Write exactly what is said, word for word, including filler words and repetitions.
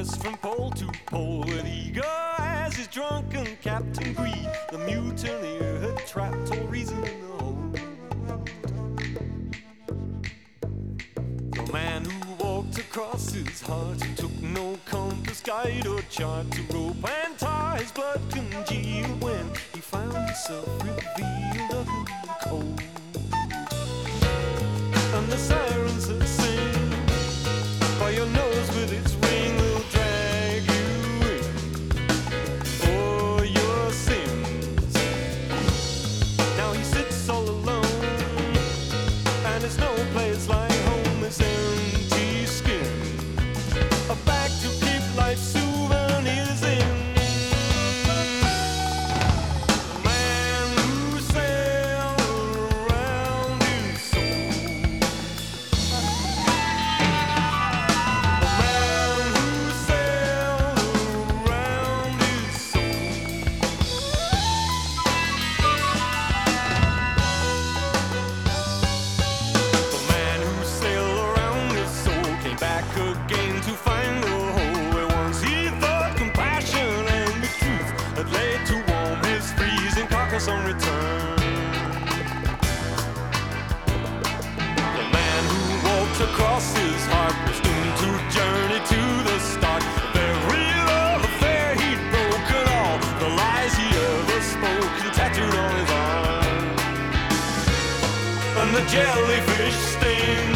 progress from pole to pole, with eager as his drunken captain greed. The mutineer had trapped all reason in the hold. The man who walked across his heart, who took no compass, guide or chart to rope and tie, his blood congealed when he found himself revealed ugly and cold. And the sirens that sing by your nose with its ring will drag you in for your sins. Now he sits all alone, and it's no place like home. It's empty skin, a bag to keep life's souvenirs in. The man who sailed around his soul. The man who sailed around his soul. The man who sailed around his soul came back again to find the hole where once he thought compassion and the truth had laid to warm his freezing carcass on return. The man who walked across his heart was doomed to journey to the start of every love affair he'd broken, all the lies he ever spoke and tattooed on his arm. And the jellyfish sting